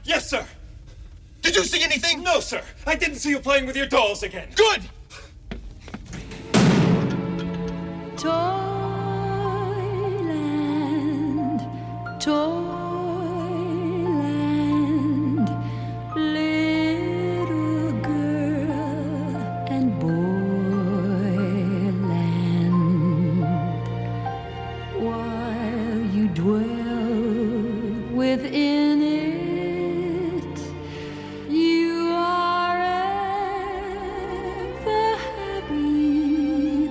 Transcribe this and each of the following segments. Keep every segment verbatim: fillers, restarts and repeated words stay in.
Yes, sir. Did you see anything? No, sir. I didn't see you playing with your dolls again. Good! Toyland, Toyland, little girl and boyland. While you dwell within it, you are ever happy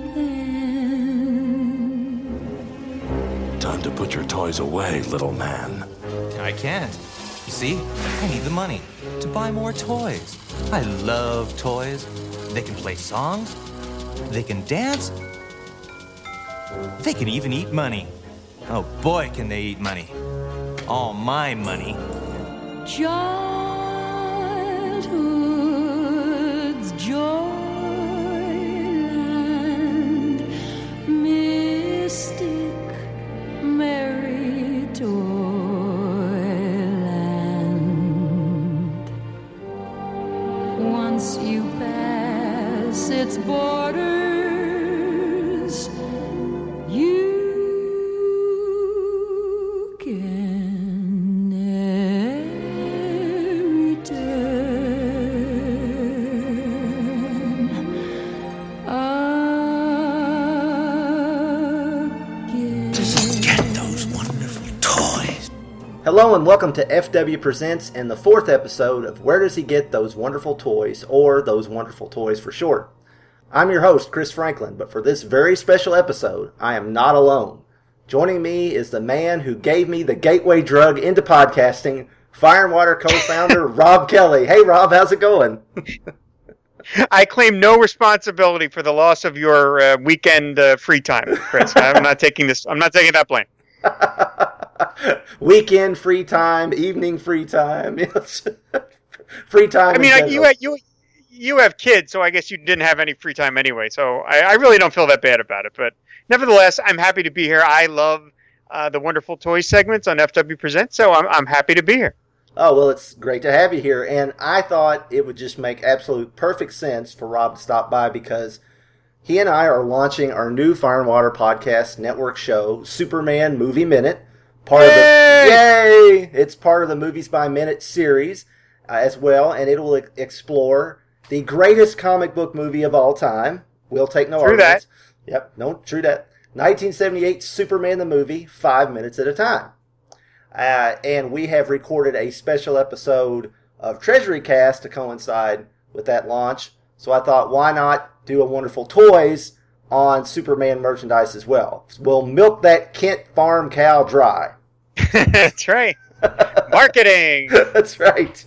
then. Time to put your toys away, little man. I can't. You see, I need the money to buy more toys. I love toys. They can play songs. They can dance. They can even eat money. Oh boy, can they eat money. All my money. Childhood's joyland, mystic merry toyland. Once you pass its borders, you can never return again. Get those wonderful toys. Hello and welcome to F W Presents and the fourth episode of Where Does He Get Those Wonderful Toys, or Those Wonderful Toys for short. I'm your host, Chris Franklin, but for this very special episode, I am not alone. Joining me is the man who gave me the gateway drug into podcasting, Fire and Water co-founder Rob Kelly. Hey Rob, how's it going? I claim no responsibility for the loss of your uh, weekend uh, free time, Chris. I'm not taking this. I'm not taking that blame. Weekend free time, evening free time, free time. I mean, in I, you general. you you have kids, so I guess you didn't have any free time anyway. So I, I really don't feel that bad about it. But nevertheless, I'm happy to be here. I love uh, the wonderful toy segments on F W Presents, so I'm I'm happy to be here. Oh, well, it's great to have you here. And I thought it would just make absolute perfect sense for Rob to stop by because he and I are launching our new Fire and Water Podcast Network show, Superman Movie Minute. Part Yay! of the Yay! It's part of the Movies by Minute series uh, as well, and it will e- explore the greatest comic book movie of all time. We'll take no True arguments. that. Yep, no, true that. nineteen seventy-eight Superman the movie, five minutes at a time. Uh, and we have recorded a special episode of Treasury Cast to coincide with that launch. So I thought, why not do a Wonderful Toys on Superman merchandise as well? We'll milk that Kent farm cow dry. That's right. Marketing. That's right.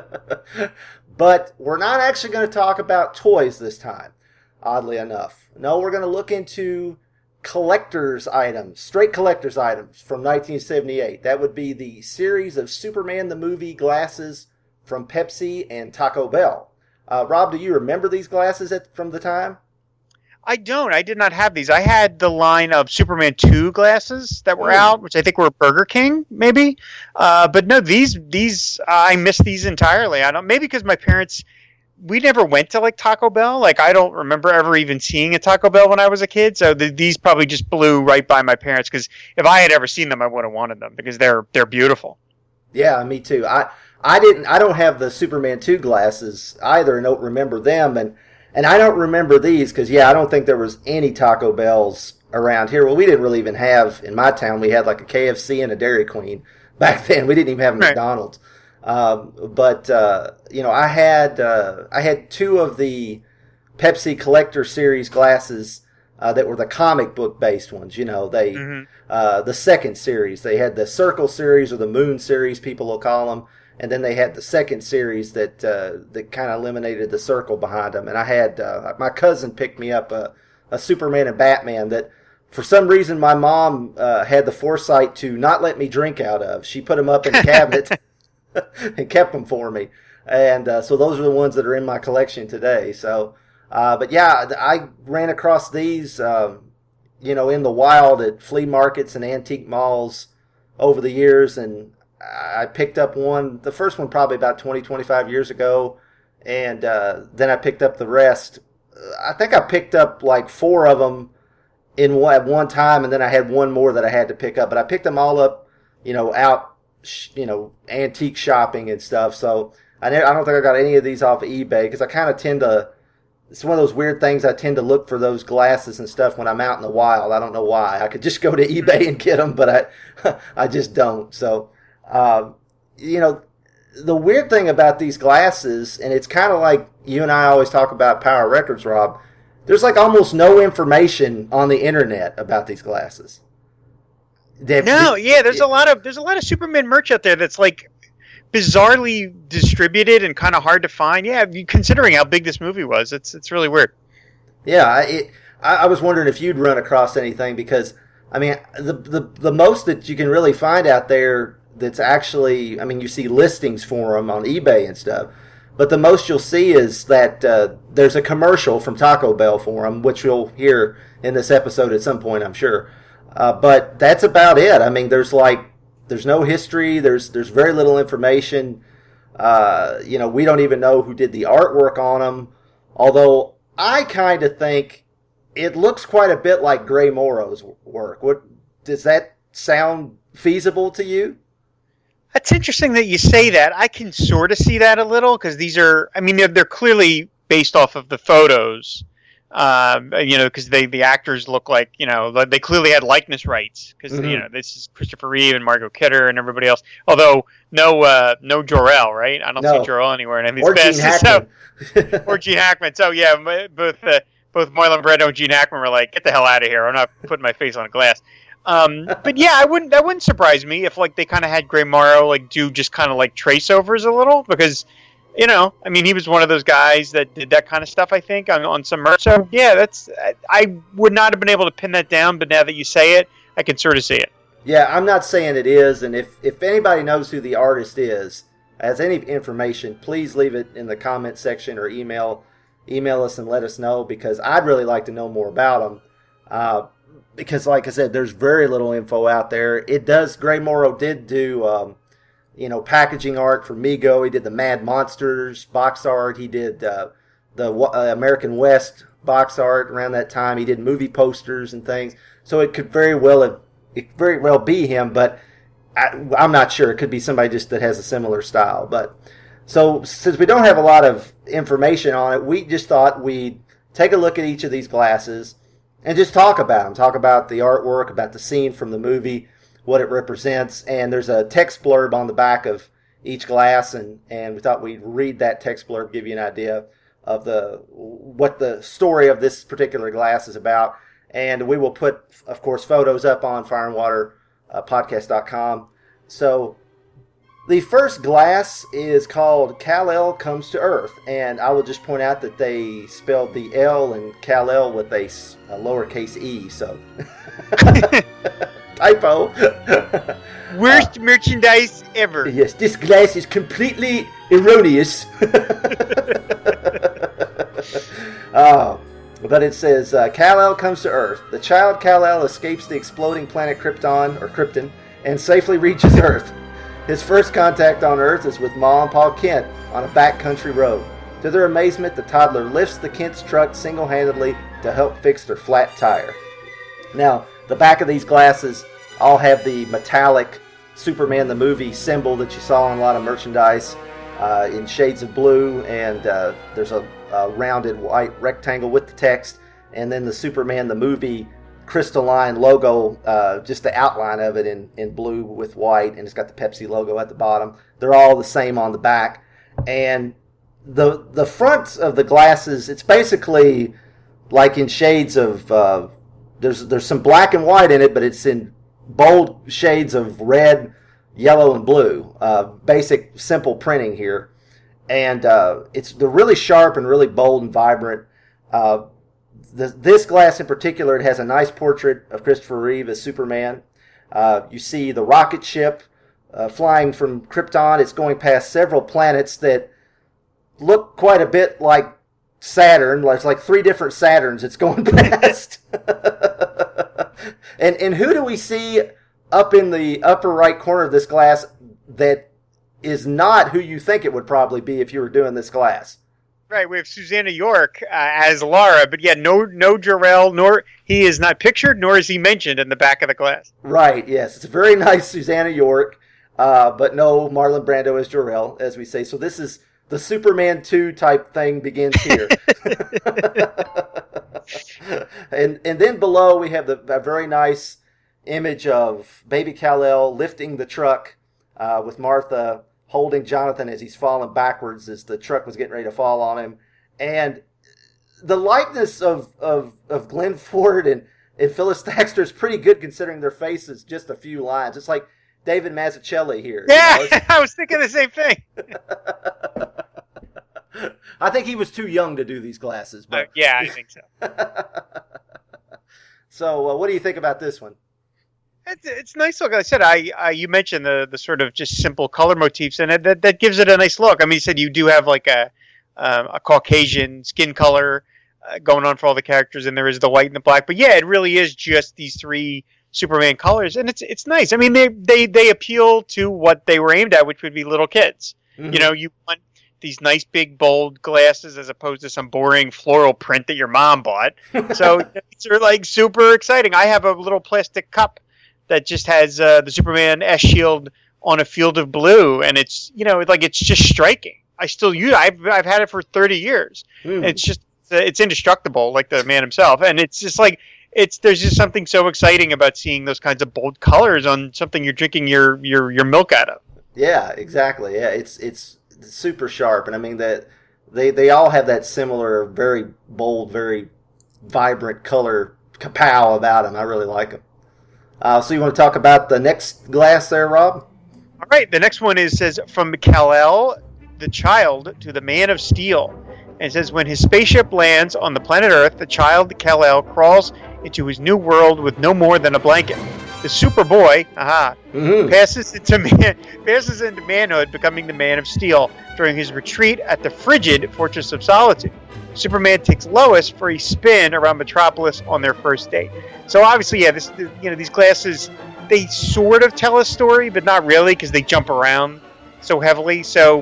But we're not actually going to talk about toys this time, oddly enough. No, we're going to look into collector's items, straight collector's items from nineteen seventy-eight. That would be the series of Superman the movie glasses from Pepsi and Taco Bell. Uh, Rob, do you remember these glasses at, from the time? I don't. I did not have these. I had the line of Superman two glasses that were Ooh. out, which I think were Burger King, maybe. Uh, but no, these these uh, I missed these entirely. I don't. Maybe because my parents, we never went to like Taco Bell. Like I don't remember ever even seeing a Taco Bell when I was a kid. So the, these probably just blew right by my parents. Because if I had ever seen them, I would have wanted them because they're they're beautiful. Yeah, me too. I I didn't. I don't have the Superman two glasses either, and don't remember them. And and I don't remember these because yeah, I don't think there was any Taco Bells around here. Well, we didn't really even have in my town. We had like a K F C and a Dairy Queen back then. We didn't even have a Right. McDonald's. Um, but uh, you know, I had uh, I had two of the Pepsi Collector Series glasses uh, that were the comic book based ones. You know, they Mm-hmm. uh, the second series. They had the Circle Series or the Moon Series, people will call them, and then they had the second series that uh, that kind of eliminated the circle behind them. And I had uh, my cousin picked me up a, a Superman and Batman that. For some reason, my mom uh, had the foresight to not let me drink out of. She put them up in the cabinet and kept them for me. And uh, so those are the ones that are in my collection today. So, uh, but yeah, I ran across these, um, you know, in the wild at flea markets and antique malls over the years. And I picked up one, the first one probably about twenty, twenty-five years ago, and uh, then I picked up the rest. I think I picked up like four of them in one, at one time, and then I had one more that I had to pick up. But I picked them all up, you know, out, you know, antique shopping and stuff. So I, never, I don't think I got any of these off of eBay because I kind of tend to. It's one of those weird things. I tend to look for those glasses and stuff when I'm out in the wild. I don't know why. I could just go to eBay and get them, but I, I just don't. So, uh, you know, the weird thing about these glasses, and it's kind of like you and I always talk about Power Records, Rob. There's like almost no information on the internet about these glasses. They've, no, yeah, there's a lot of there's a lot of Superman merch out there that's like bizarrely distributed and kind of hard to find. Yeah, considering how big this movie was, it's it's really weird. Yeah, it, I, I was wondering if you'd run across anything because I mean the the the most that you can really find out there that's actually, I mean, you see listings for them on eBay and stuff, but the most you'll see is that uh, there's a commercial from Taco Bell for them, which you'll hear in this episode at some point, I'm sure. Uh, but that's about it. I mean, there's like there's no history. There's there's very little information. Uh, you know, we don't even know who did the artwork on them. Although I kind of think it looks quite a bit like Gray Morrow's work. What does that sound feasible to you? That's interesting that you say that. I can sort of see that a little because these are, I mean, they're, they're clearly based off of the photos, um, you know, because they the actors look like, you know, they clearly had likeness rights because, mm-hmm. you know, this is Christopher Reeve and Margot Kidder and everybody else. Although, no uh, no Jor-El, right? I don't no. see Jor-El anywhere in any of these passes. So, or Gene Hackman. So, yeah, both, uh, both Marlon Brando and Gene Hackman were like, get the hell out of here. I'm not putting my face on a glass. Um, but yeah, I wouldn't. That wouldn't surprise me if like they kind of had Gray Morrow like do just kind of like trace overs a little because, you know, I mean he was one of those guys that did that kind of stuff. I think on on some merch. So yeah, that's I, I would not have been able to pin that down, but now that you say it, I can sort of see it. Yeah, I'm not saying it is, and if if anybody knows who the artist is, has any information, please leave it in the comment section or email email us and let us know because I'd really like to know more about them. Uh, Because, like I said, there's very little info out there. It does. Gray Morrow did do, um, you know, packaging art for Mego. He did the Mad Monsters box art. He did uh, the uh, American West box art around that time. He did movie posters and things. So it could very well have, it could very well be him, but I, I'm not sure. It could be somebody just that has a similar style. But so since we don't have a lot of information on it, we just thought we'd take a look at each of these glasses. And just talk about them. Talk about the artwork, about the scene from the movie, what it represents. And there's a text blurb on the back of each glass, and, and we thought we'd read that text blurb, give you an idea of the what the story of this particular glass is about. And we will put, of course, photos up on fire and water podcast dot com. So the first glass is called Kal-El Comes to Earth, and I will just point out that they spelled the L in Kal-El with a, a lowercase e, so typo. Worst uh, merchandise ever. Yes, this glass is completely erroneous. uh, but it says, uh, Kal-El comes to Earth. The child Kal-El escapes the exploding planet Krypton, or Krypton, and safely reaches Earth. His first contact on Earth is with Ma and Pa Kent on a backcountry road. To their amazement, the toddler lifts the Kent's truck single-handedly to help fix their flat tire. Now, the back of these glasses all have the metallic Superman the movie symbol that you saw on a lot of merchandise uh, in shades of blue, and uh, there's a, a rounded white rectangle with the text, and then the Superman the movie crystalline logo, uh, just the outline of it in, in blue with white, and it's got the Pepsi logo at the bottom. They're all the same on the back. And the the front of the glasses, it's basically like in shades of, uh, there's there's some black and white in it, but it's in bold shades of red, yellow, and blue. Uh, basic, simple printing here. And uh, it's they're really sharp and really bold and vibrant. Uh, The, this glass in particular, it has a nice portrait of Christopher Reeve as Superman. Uh, you see the rocket ship uh, flying from Krypton. It's going past several planets that look quite a bit like Saturn. There's like three different Saturns it's going past. and and who do we see up in the upper right corner of this glass that is not who you think it would probably be if you were doing this glass. Right, we have Susanna York uh, as Lara, but yeah, no, no Jor-El, nor he is not pictured, nor is he mentioned in the back of the glass. Right, yes, it's a very nice Susanna York, uh, but no Marlon Brando as Jor-El, as we say. So this is the Superman two type thing begins here. and and then below we have the a very nice image of baby Kal-El lifting the truck uh, with Martha holding Jonathan as he's falling backwards as the truck was getting ready to fall on him. And the likeness of, of, of Glenn Ford and, and Phyllis Thaxter is pretty good considering their faces just a few lines. It's like David Mazzucchelli here. Yeah, you know? I was thinking the same thing. I think he was too young to do these glasses. But Uh, yeah, I think so. So uh, what do you think about this one? It's, it's nice look. Like I said, I, I you mentioned the, the sort of just simple color motifs, and it, that that gives it a nice look. I mean, you said you do have like a um, a Caucasian skin color uh, going on for all the characters, and there is the white and the black. But yeah, it really is just these three Superman colors, and it's it's nice. I mean, they they they appeal to what they were aimed at, which would be little kids. Mm-hmm. You know, you want these nice big bold glasses as opposed to some boring floral print that your mom bought. So these are like super exciting. I have a little plastic cup that just has uh, the Superman S shield on a field of blue, and it's you know like it's just striking. I still use. I've I've had it for thirty years. Mm. It's just it's indestructible, like the man himself, and it's just like it's there's just something so exciting about seeing those kinds of bold colors on something you're drinking your your, your milk out of. Yeah, exactly. Yeah, it's it's super sharp, and I mean that they they all have that similar, very bold, very vibrant color kapow about them. I really like them. Uh, so you want to talk about the next glass there, Rob? All right. The next one is says from Kal-El, the child, to the Man of Steel. And it says when his spaceship lands on the planet Earth, the child Kal-El crawls into his new world with no more than a blanket. The Superboy, aha, mm-hmm. passes into man, passes into manhood, becoming the Man of Steel during his retreat at the frigid Fortress of Solitude. Superman takes Lois for a spin around Metropolis on their first date. So obviously, yeah, this you know these glasses they sort of tell a story, but not really because they jump around so heavily. So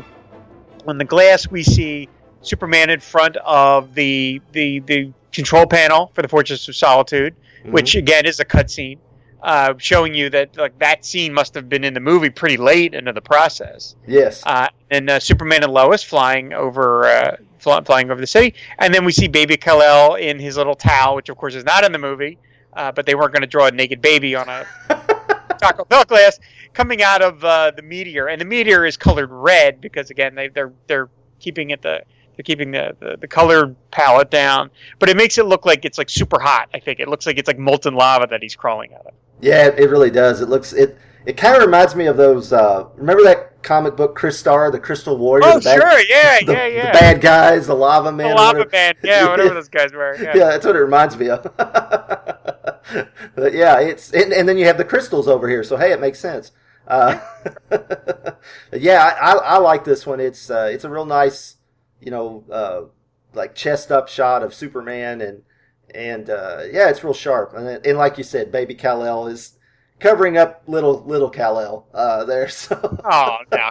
on the glass, we see Superman in front of the the the control panel for the Fortress of Solitude, mm-hmm. which again is a cutscene. Uh, showing you that like that scene must have been in the movie pretty late into the process. Yes. Uh, and uh, Superman and Lois flying over, uh, fly, flying over the city, and then we see Baby Kal-El in his little towel, which of course is not in the movie, uh, but they weren't going to draw a naked baby on a Taco Bell glass coming out of uh, the meteor, and the meteor is colored red because again they, they're they're keeping it the. They're keeping the, the, the color palette down, but it makes it look like it's like super hot. I think it looks like it's like molten lava that he's crawling out of. Yeah, it really does. It looks it. It kind of reminds me of those. Uh, remember that comic book, Chris Starr, the Crystal Warrior? Oh, the bad, sure, yeah, the, yeah, yeah. The bad guys, the lava man, the lava man, yeah, whatever those guys were. Yeah, yeah that's what it reminds me of. But yeah, it's and, and then you have the crystals over here, so hey, it makes sense. Uh, yeah, I, I, I like this one. It's uh, it's a real nice, you know, uh, like chest up shot of Superman, and and uh, yeah, it's real sharp. And, and like you said, Baby Kal-El is covering up little little Kal-El uh, there. So. Oh no,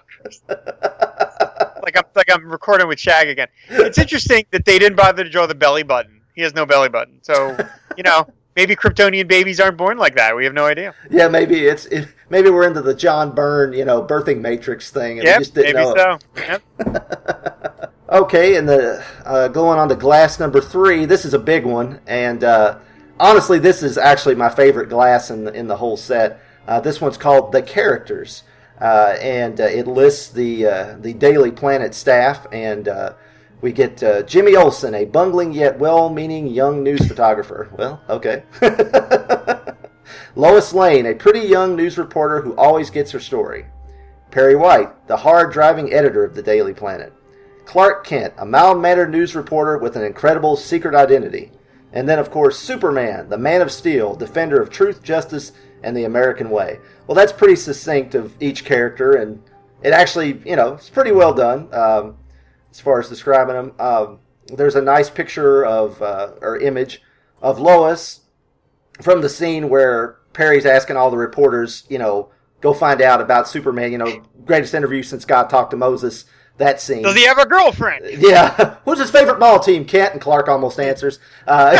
like I'm like I'm recording with Shag again. It's interesting that they didn't bother to draw the belly button. He has no belly button, so you know. Maybe Kryptonian babies aren't born like that. We have no idea. Yeah, maybe it's it, maybe we're into the John Byrne, you know, birthing matrix thing. And yep, we just didn't maybe know so. It. Yep. Okay, and the uh, going on to glass number three. This is a big one, and uh, honestly, this is actually my favorite glass in the, in the whole set. Uh, this one's called The Characters, uh, and uh, it lists the uh, the Daily Planet staff, and uh, we get uh, Jimmy Olsen, a bungling yet well-meaning young news photographer. Well, okay. Lois Lane, a pretty young news reporter who always gets her story. Perry White, the hard-driving editor of the Daily Planet. Clark Kent, a mild-mannered news reporter with an incredible secret identity. And then, of course, Superman, the Man of Steel, defender of truth, justice, and the American way. Well, that's pretty succinct of each character, and it actually, you know, it's pretty well done. Um, As far as describing them, um, there's a nice picture of uh, or image of Lois from the scene where Perry's asking all the reporters, you know, go find out about Superman. You know, greatest interview since God talked to Moses. That scene. Does he have a girlfriend? Yeah. Who's his favorite ball team, Kent? And Clark almost answers. Uh,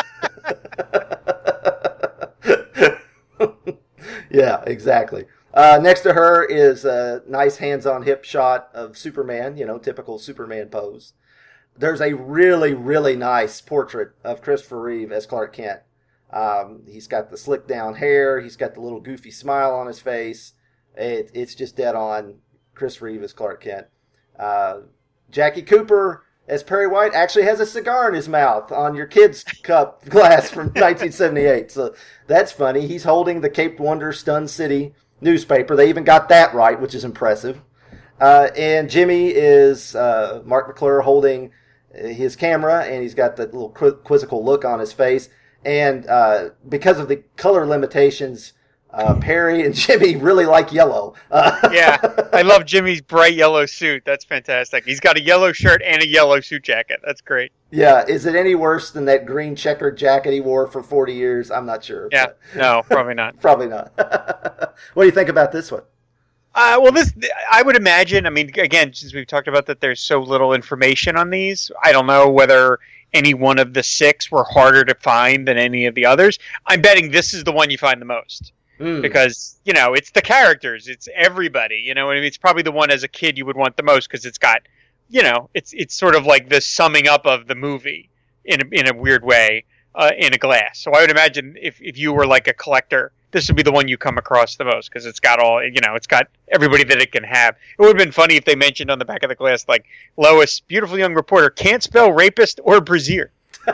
yeah, exactly. Uh, next to her is a nice hands-on hip shot of Superman, you know, typical Superman pose. There's a really, really nice portrait of Christopher Reeve as Clark Kent. Um, he's got the slick down hair. He's got the little goofy smile on his face. It, it's just dead on Chris Reeve as Clark Kent. Uh, Jackie Cooper as Perry White actually has a cigar in his mouth on your kid's cup glass from nineteen seventy-eight. So that's funny. He's holding the Cape Wonder Stun City newspaper. They even got that right, which is impressive. Uh, and Jimmy is uh, Mark McClure holding his camera, and he's got that little quizzical look on his face. And uh, because of the color limitations, uh, Perry and Jimmy really like yellow. Uh, yeah, I love Jimmy's bright yellow suit. That's fantastic. He's got a yellow shirt and a yellow suit jacket. That's great. Yeah, is it any worse than that green checkered jacket he wore for forty years? I'm not sure. Yeah, but. no, probably not. Probably not. What do you think about this one? Uh, well, this I would imagine. I mean, again, since we've talked about that, there's so little information on these. I don't know whether any one of the six were harder to find than any of the others. I'm betting this is the one you find the most. Mm. Because, you know, it's the characters. It's everybody. You know what I mean? It's probably the one as a kid you would want the most because it's got, you know, it's it's sort of like the summing up of the movie in a, in a weird way uh, in a glass. So I would imagine if, if you were like a collector, this would be the one you come across the most because it's got all, you know, it's got everybody that it can have. It would have been funny if they mentioned on the back of the glass, like, Lois, beautiful young reporter, can't spell rapist or brazier.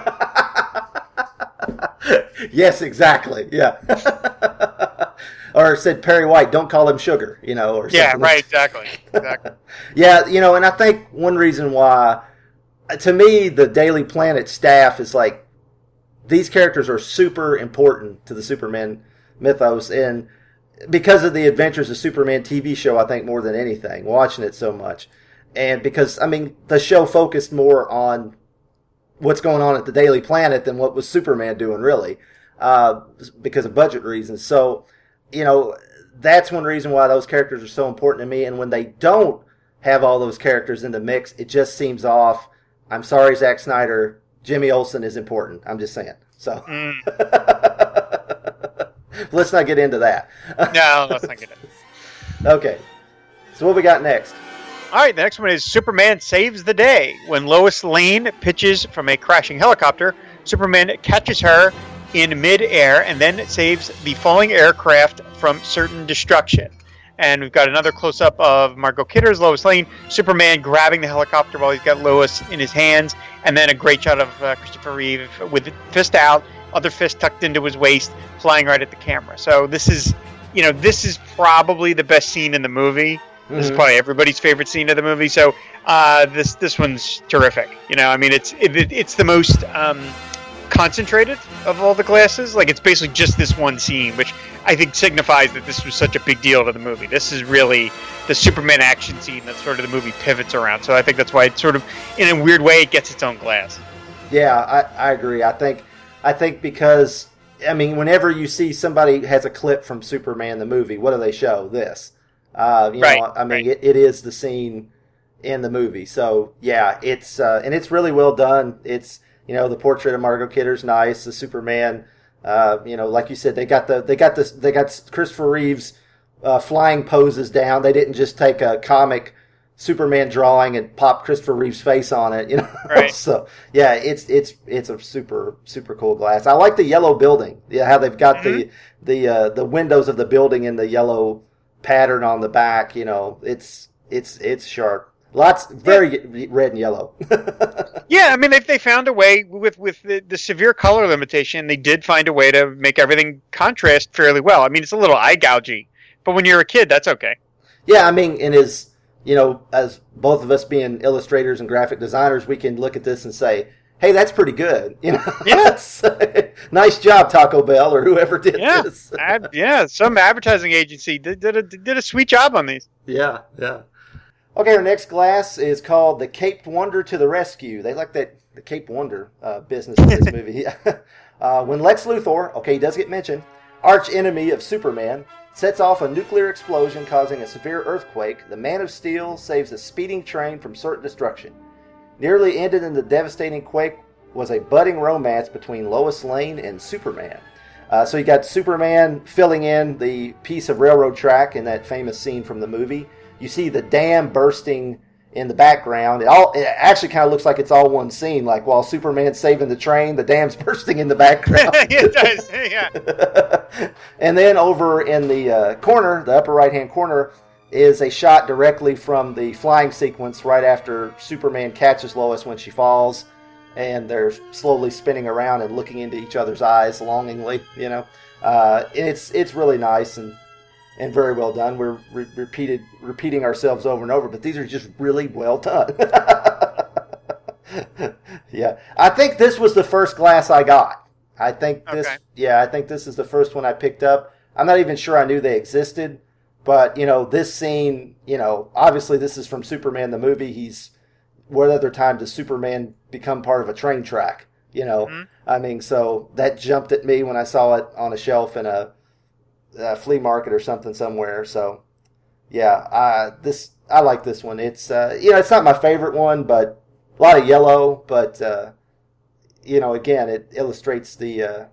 Yes, exactly. Yeah. Or said Perry White, don't call him sugar, you know, or yeah, something. right, exactly. Exactly. Yeah, you know, and I think one reason why, to me, the Daily Planet staff is like, these characters are super important to the Superman mythos, and because of the Adventures of Superman T V show, I think more than anything, watching it so much. And because, I mean, the show focused more on what's going on at the Daily Planet than what was Superman doing, really, uh, because of budget reasons. So, you know, that's one reason why those characters are so important to me. And when they don't have all those characters in the mix, it just seems off. I'm sorry, Zack Snyder. Jimmy Olsen is important. I'm just saying. So, mm. Let's not get into that. No, let's not get into it. Okay. So what we got next? All right, the next one is Superman Saves the Day. When Lois Lane pitches from a crashing helicopter, Superman catches her in mid-air and then saves the falling aircraft from certain destruction. And we've got another close-up of Margot Kidder's Lois Lane, Superman grabbing the helicopter while he's got Lois in his hands, and then a great shot of uh, Christopher Reeve with fist out, other fist tucked into his waist, flying right at the camera. So this is, you know, this is probably the best scene in the movie. Mm-hmm. This is probably everybody's favorite scene of the movie. So uh, this this one's terrific. You know, I mean, it's it, it's the most um, concentrated of all the glasses. Like, it's basically just this one scene, which I think signifies that this was such a big deal to the movie. This is really the Superman action scene that sort of the movie pivots around. So I think that's why it sort of, in a weird way, it gets its own glass. Yeah, I, I agree. I think I think because, I mean, whenever you see somebody has a clip from Superman the movie, what do they show? This. Uh, you right, know, I mean, right. it, it is the scene in the movie. So yeah, it's uh, and it's really well done. It's, you know, the portrait of Margot Kidder's nice. The Superman, uh, you know, like you said, they got the they got this they got Christopher Reeve's uh, flying poses down. They didn't just take a comic Superman drawing and pop Christopher Reeve's face on it. You know, right. So yeah, it's it's it's a super super cool glass. I like the yellow building. Yeah, how they've got mm-hmm. the the uh, the windows of the building in the yellow pattern on the back. You know, it's it's it's sharp. Lots, very yeah. red and yellow. Yeah, I mean, they they found a way with with the, the severe color limitation. They did find a way to make everything contrast fairly well. I mean, it's a little eye gougey, but when you're a kid, that's okay. Yeah, I mean, and as you know, as both of us being illustrators and graphic designers, we can look at this and say, "Hey, that's pretty good." You know, yeah, nice job, Taco Bell or whoever did yeah. this. Ad, yeah, some advertising agency did did a, did a sweet job on these. Yeah, yeah. Okay, our next glass is called the Cape Wonder to the Rescue. They like that the Cape Wonder uh, business in this movie. uh, when Lex Luthor, okay, he does get mentioned, arch enemy of Superman, sets off a nuclear explosion causing a severe earthquake, the Man of Steel saves a speeding train from certain destruction. Nearly ended in the devastating quake was a budding romance between Lois Lane and Superman. Uh, so you got Superman filling in the piece of railroad track in that famous scene from the movie. You see the dam bursting in the background. It all it actually kind of looks like it's all one scene. Like while Superman's saving the train, the dam's bursting in the background. It does, yeah. And then over in the uh, corner, the upper right-hand corner, is a shot directly from the flying sequence right after Superman catches Lois when she falls, and they're slowly spinning around and looking into each other's eyes longingly. You know, uh, it's it's really nice and. And very well done. We're re- repeated repeating ourselves over and over, but these are just really well done. Yeah, I think this was the first glass I got. I think this. Okay. Yeah, I think this is the first one I picked up. I'm not even sure I knew they existed, but you know, this scene. You know, obviously this is from Superman the movie. He's what other time does Superman become part of a train track? You know, mm-hmm. I mean, so that jumped at me when I saw it on a shelf in a. Uh, flea market or something somewhere. So yeah, uh, this I like this one. It's uh, you know, it's not my favorite one, but a lot of yellow. But uh, you know, again, it illustrates the uh,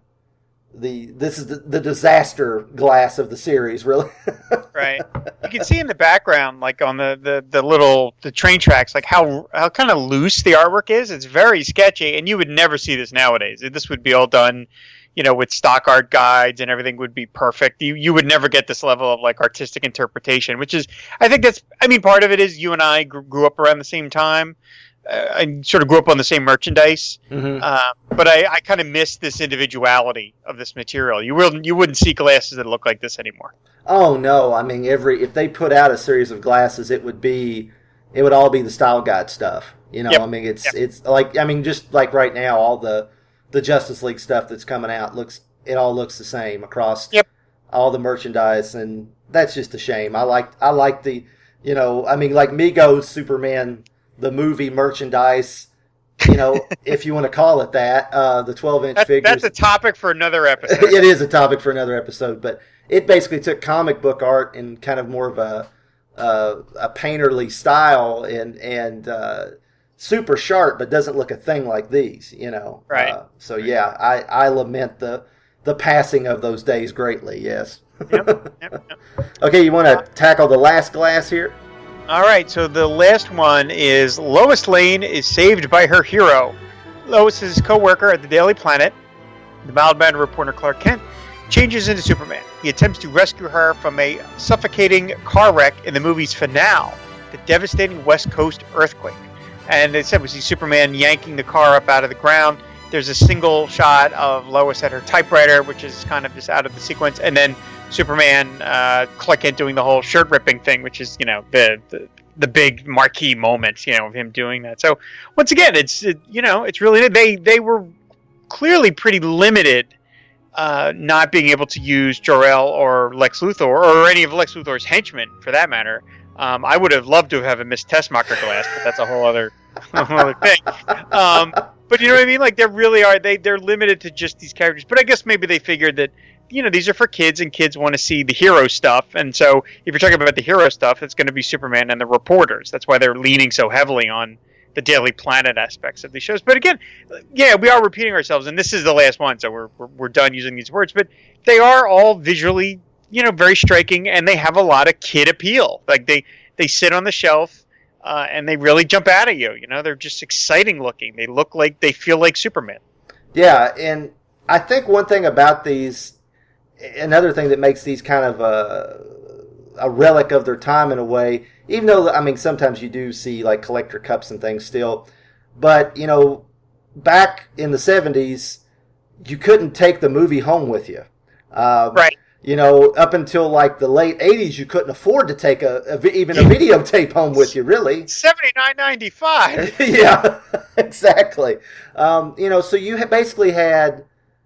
the this is the, the disaster glass of the series, really. Right. You can see in the background, like on the, the, the little the train tracks, like how how kind of loose the artwork is. It's very sketchy, and you would never see this nowadays. This would be all done. You know, with stock art guides and everything would be perfect. You you would never get this level of like artistic interpretation, which is, I think that's, I mean, part of it is you and I grew, grew up around the same time. Uh, I sort of grew up on the same merchandise, mm-hmm. uh, but I, I kind of miss this individuality of this material. You will you wouldn't see glasses that look like this anymore. Oh no, I mean, every if they put out a series of glasses, it would be, it would all be the style guide stuff. You know, yep. I mean, it's yep. it's like, I mean, just like right now, all the the Justice League stuff that's coming out looks it all looks the same across yep. all the merchandise, and that's just a shame. I like I like the you know I mean like Migos Superman the movie merchandise, you know if you want to call it that, uh, the twelve inch that's, figures. That's a topic for another episode. It is a topic for another episode, but it basically took comic book art in kind of more of a uh, a painterly style and and. Uh, super sharp, but doesn't look a thing like these, you know. Right. Uh, so yeah, I, I lament the the passing of those days greatly. Yes. Yep, yep, yep. Okay, you want to tackle the last glass here? All right. So the last one is Lois Lane is saved by her hero. Lois's co-worker at the Daily Planet, the mild-mannered reporter Clark Kent, changes into Superman. He attempts to rescue her from a suffocating car wreck in the movie's finale, the devastating West Coast earthquake. And they said we see Superman yanking the car up out of the ground. There's a single shot of Lois at her typewriter, which is kind of just out of the sequence. And then Superman, uh, Clark Kent doing the whole shirt ripping thing, which is, you know, the, the the big marquee moment, you know, of him doing that. So once again, it's, it, you know, it's really, they, they were clearly pretty limited uh, not being able to use Jor-El or Lex Luthor or any of Lex Luthor's henchmen for that matter. Um, I would have loved to have a Miss Tessmacher glass, but that's a whole other, whole other thing. Um, but you know what I mean? Like, they really are, they, they're limited to just these characters. But I guess maybe they figured that, you know, these are for kids, and kids want to see the hero stuff. And so if you're talking about the hero stuff, it's going to be Superman and the reporters. That's why they're leaning so heavily on the Daily Planet aspects of these shows. But again, yeah, we are repeating ourselves, and this is the last one, so we're we're, we're done using these words. But they are all visually, you know, very striking, and they have a lot of kid appeal. Like, they, they sit on the shelf, uh, and they really jump out at you. You know, they're just exciting looking. They look like, they feel like Superman. Yeah, and I think one thing about these, another thing that makes these kind of a, a relic of their time in a way, even though, I mean, sometimes you do see, like, collector cups and things still, but, you know, back in the seventies, you couldn't take the movie home with you. Um, right. You know, up until like the late eighties, you couldn't afford to take a, a even a videotape home with you, really. seventy-nine ninety-five Yeah, exactly. Um, you know, so you ha- basically had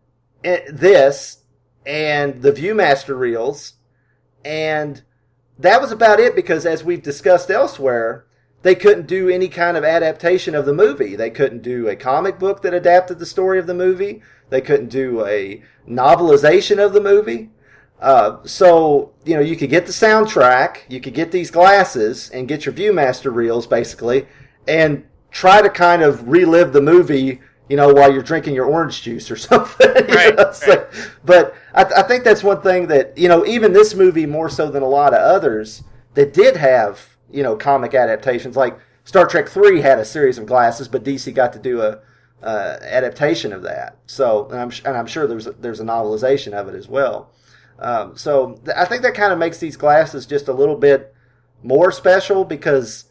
this and the Viewmaster reels, and that was about it because, as we've discussed elsewhere, they couldn't do any kind of adaptation of the movie. They couldn't do a comic book that adapted the story of the movie. They couldn't do a novelization of the movie. Uh, so, you know, you could get the soundtrack, you could get these glasses and get your Viewmaster reels, basically, and try to kind of relive the movie, you know, while you're drinking your orange juice or something. Right, know? So, right. But I, I think that's one thing that, you know, even this movie more so than a lot of others that did have, you know, comic adaptations. Like Star Trek three had a series of glasses, but D C got to do a uh, adaptation of that. So, and I'm, and I'm sure there's a, there's a novelization of it as well. Um, so th- I think that kind of makes these glasses just a little bit more special because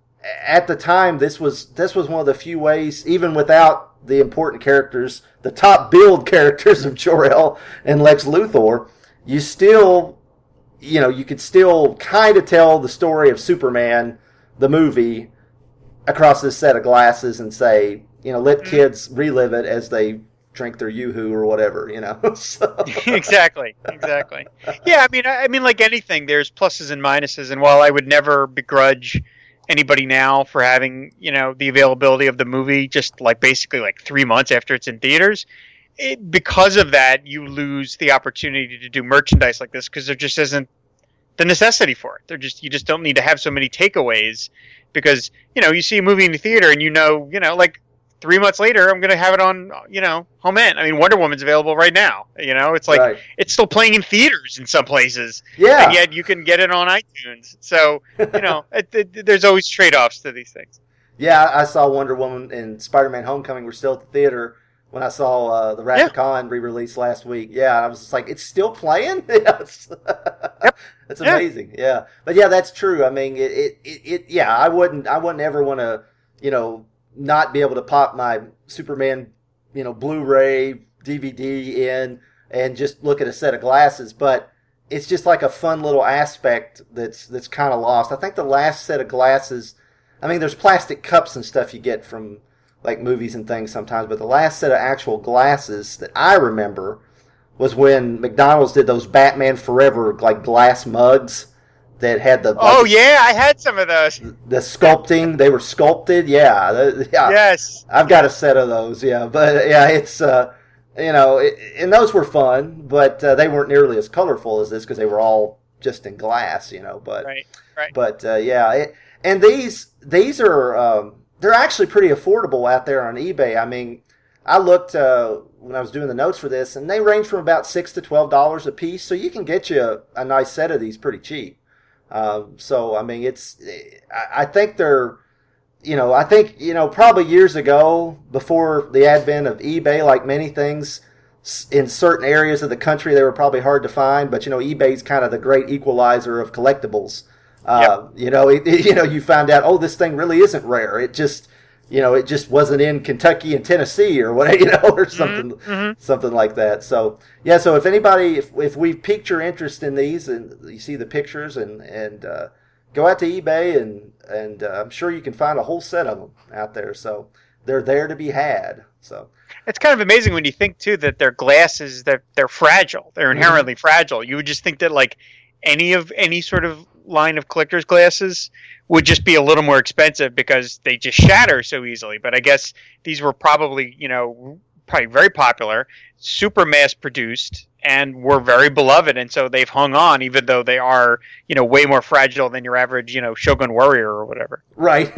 at the time this was this was one of the few ways, even without the important characters, the top billed characters of Jor-El and Lex Luthor, you still, you know, you could still kind of tell the story of Superman, the movie, across this set of glasses and say, you know, let kids relive it as they drink their Yoo-hoo or whatever, you know. So. exactly, exactly. Yeah, I mean, I, I mean, like anything, there's pluses and minuses. And while I would never begrudge anybody now for having, you know, the availability of the movie just like basically like three months after it's in theaters, it, because of that, you lose the opportunity to do merchandise like this because there just isn't the necessity for it. They're just you just don't need to have so many takeaways because, you know, you see a movie in the theater and you know, you know, like. Three months later, I'm going to have it on, you know, home end. I mean, Wonder Woman's available right now. You know, it's like, right. It's still playing in theaters in some places. Yeah. And yet you can get it on iTunes. So, you know, it, it, there's always trade-offs to these things. Yeah, I saw Wonder Woman and Spider-Man Homecoming were still at the theater when I saw uh, the Wrath of Khan re-release last week. Yeah, I was just like, it's still playing? Yes. Yep. That's amazing. Yeah. yeah. But yeah, that's true. I mean, it, it, it, it yeah, I wouldn't, I wouldn't ever want to, you know, not be able to pop my Superman, you know, Blu-ray D V D in and just look at a set of glasses, but it's just like a fun little aspect that's that's kind of lost. I think the last set of glasses, I mean, there's plastic cups and stuff you get from like movies and things sometimes, but the last set of actual glasses that I remember was when McDonald's did those Batman Forever like glass mugs. That had the oh like, yeah, I had some of those. The sculpting, they were sculpted. Yeah, the, yeah. Yes, I've got a set of those. Yeah, but yeah, it's uh, you know, it, and those were fun, but uh, they weren't nearly as colorful as this because they were all just in glass. You know, but right, right. But uh, yeah, it, and these these are um, they're actually pretty affordable out there on eBay. I mean, I looked uh, when I was doing the notes for this, and they range from about six to twelve dollars a piece, so you can get you a, a nice set of these pretty cheap. Um, so, I mean, it's, I, I think they're, you know, I think, you know, probably years ago, before the advent of eBay, like many things, in certain areas of the country, they were probably hard to find, but, you know, eBay's kind of the great equalizer of collectibles. Uh, yep. You know, it, it, you know, you find out, oh, this thing really isn't rare. It just, you know, it just wasn't in Kentucky and Tennessee or what, you know, or something, mm-hmm. something like that. So yeah, so if anybody, if if we've piqued your interest in these and you see the pictures and and uh, go out to eBay and and uh, I'm sure you can find a whole set of them out there. So they're there to be had. So it's kind of amazing when you think too that their glasses that they're, they're fragile. They're inherently mm-hmm. fragile. You would just think that like any of any sort of line of collector's glasses would just be a little more expensive because they just shatter so easily. But I guess these were probably, you know, probably very popular, super mass produced, and were very beloved. And so they've hung on, even though they are, you know, way more fragile than your average, you know, Shogun Warrior or whatever. Right.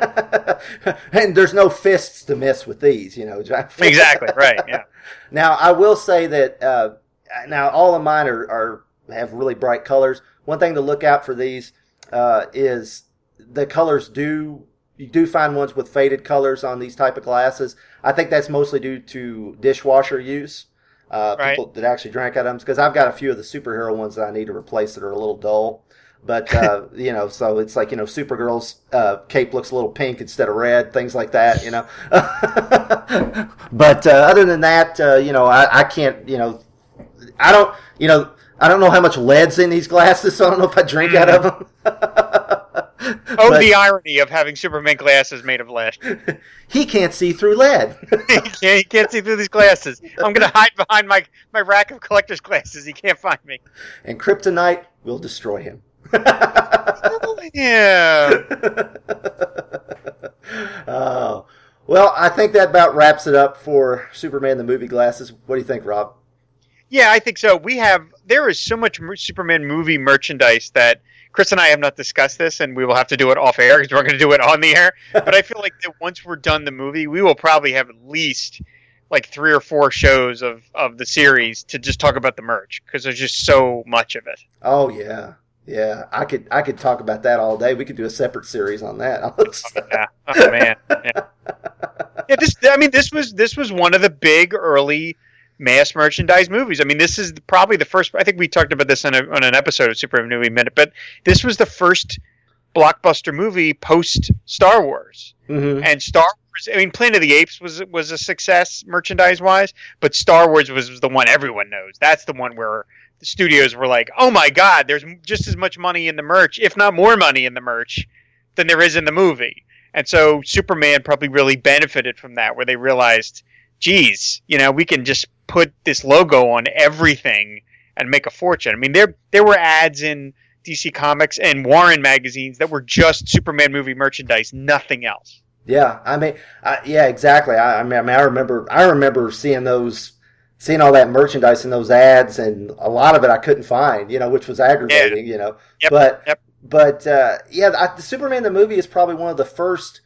And there's no fists to miss with these, you know. Exactly. Right. Yeah. Now, I will say that, uh, now all of mine are, are, have really bright colors. One thing to look out for these, uh, is, the colors do, you do find ones with faded colors on these type of glasses. I think that's mostly due to dishwasher use. Uh, right. People that actually drank out of them. Because I've got a few of the superhero ones that I need to replace that are a little dull. But, uh, you know, so it's like, you know, Supergirl's uh, cape looks a little pink instead of red, things like that, you know. But uh, other than that, uh, you know, I, I can't, you know, I don't, you know, I don't know how much lead's in these glasses, so I don't know if I drink mm. out of them. Oh, but, the irony of having Superman glasses made of lead. He can't see through lead. he, can't, he can't see through these glasses. I'm going to hide behind my, my rack of collector's glasses. He can't find me. And kryptonite will destroy him. Oh, yeah. Oh. Well, I think that about wraps it up for Superman the Movie Glasses. What do you think, Rob? Yeah, I think so. We have there is so much Superman movie merchandise that Chris and I have not discussed this, and we will have to do it off air because we're going to do it on the air. But I feel like that once we're done the movie, we will probably have at least like three or four shows of, of the series to just talk about the merch because there's just so much of it. Oh yeah, yeah. I could I could talk about that all day. We could do a separate series on that. Oh, yeah. Oh man. Yeah. yeah. This. I mean, this was this was one of the big early mass merchandise movies. I mean, this is probably the first. I think we talked about this on, a, on an episode of Superman Movie Minute, but this was the first blockbuster movie post Star Wars. Mm-hmm. And Star Wars. I mean, Planet of the Apes was was a success merchandise wise, but Star Wars was, was the one everyone knows. That's the one where the studios were like, "Oh my God, there's just as much money in the merch, if not more money in the merch, than there is in the movie." And so Superman probably really benefited from that, where they realized, "Geez, you know, we can just put this logo on everything and make a fortune." I mean, there there were ads in D C Comics and Warren magazines that were just Superman movie merchandise, nothing else. Yeah, I mean, I, yeah, exactly. I, I mean, I mean, I remember, I remember seeing those, seeing all that merchandise in those ads, and a lot of it I couldn't find, you know, which was aggravating, yeah. you know. Yep, but, yep. but uh, yeah, I, the Superman the movie is probably one of the first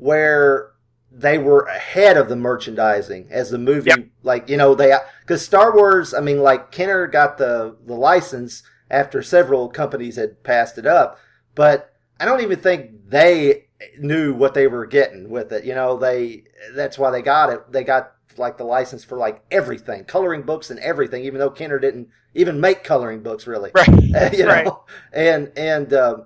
where they were ahead of the merchandising as the movie, yep. like, you know, they, because Star Wars, I mean, like Kenner got the the license after several companies had passed it up, but I don't even think they knew what they were getting with it. You know, they, that's why they got it. They got like the license for like everything, coloring books and everything, even though Kenner didn't even make coloring books really. Right. you know, right. and, and, um,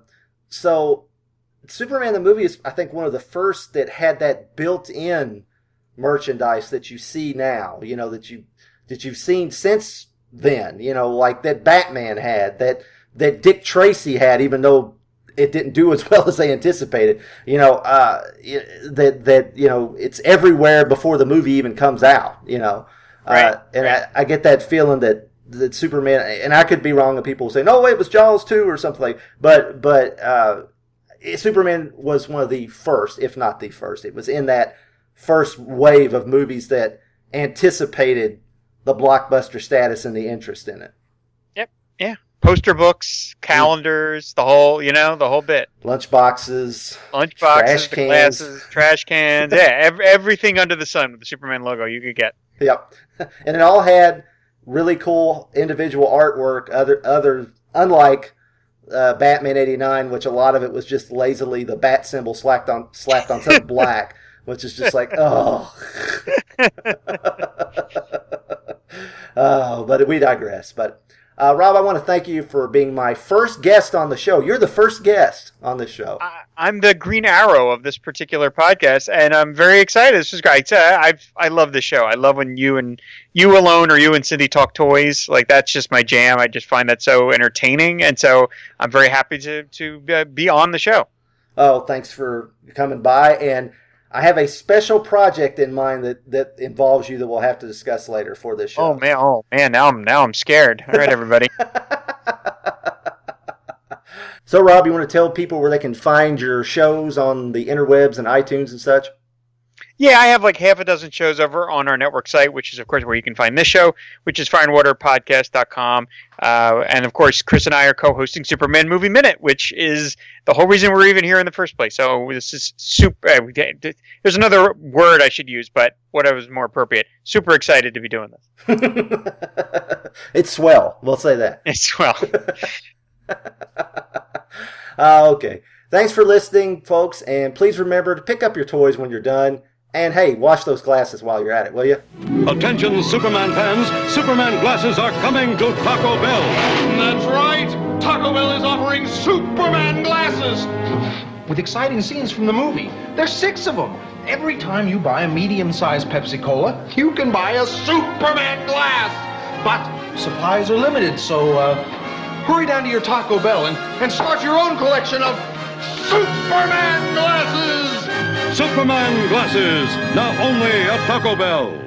so Superman the movie is, I think, one of the first that had that built in merchandise that you see now, you know, that you, that you've seen since then, you know, like that Batman had, that, that Dick Tracy had, even though it didn't do as well as they anticipated. You know, uh, that that you know it's everywhere before the movie even comes out. You know, right, uh, and right. I, I get that feeling that that Superman, and I could be wrong, and people will say, "No, wait, it was Jaws two or something like." But but uh, Superman was one of the first, if not the first. It was in that first wave of movies that anticipated the blockbuster status and the interest in it. Yep. Yeah. Poster books, calendars, the whole, you know, the whole bit. Lunchboxes, Lunchboxes, trash the cans. glasses, trash cans. Yeah, ev- everything under the sun with the Superman logo you could get. Yep. And it all had really cool individual artwork, other, other unlike uh, Batman eighty-nine, which a lot of it was just lazily the bat symbol slapped on, slapped on something black, which is just like, oh. oh, but we digress. But Uh, Rob, I want to thank you for being my first guest on the show. You're the first guest on this show. I, I'm the Green Arrow of this particular podcast, and I'm very excited. This is great. Uh, I've I love this show. I love when you and you alone or you and Cindy talk toys. Like that's just my jam. I just find that so entertaining, and so I'm very happy to to uh, be on the show. Oh, thanks for coming by, and I have a special project in mind that, that involves you that we'll have to discuss later for this show. Oh man! Oh man! Now I'm now I'm scared. All right, everybody. So, Rob, you want to tell people where they can find your shows on the interwebs and iTunes and such? Yeah, I have like half a dozen shows over on our network site, which is, of course, where you can find this show, which is fire and water podcast dot com. Uh, and, of course, Chris and I are co-hosting Superman Movie Minute, which is the whole reason we're even here in the first place. So this is super. Uh, there's another word I should use, but whatever is more appropriate. Super excited to be doing this. It's swell. We'll say that. It's swell. uh, okay. Thanks for listening, folks. And please remember to pick up your toys when you're done. And hey, wash those glasses while you're at it, will you? Attention, Superman fans. Superman glasses are coming to Taco Bell. That's right. Taco Bell is offering Superman glasses. With exciting scenes from the movie. There's six of them. Every time you buy a medium-sized Pepsi-Cola, you can buy a Superman glass. But supplies are limited, so uh, hurry down to your Taco Bell and, and start your own collection of Superman glasses. Superman glasses, now only at Taco Bell.